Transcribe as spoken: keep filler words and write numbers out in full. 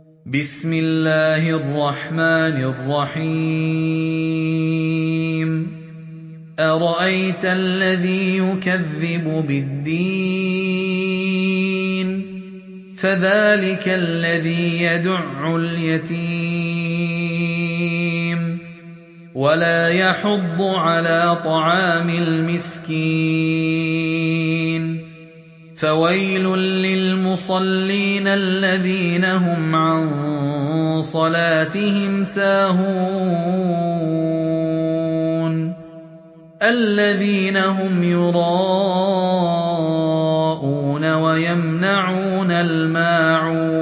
بسم الله الرحمن الرحيم أرأيت الذي يكذب بالدين فذلك الذي يدع اليتيم ولا يحض على طعام المسكين فويل للمصلين الذين هم عن صلاتهم ساهون الذين هم يراءون ويمنعون الماعون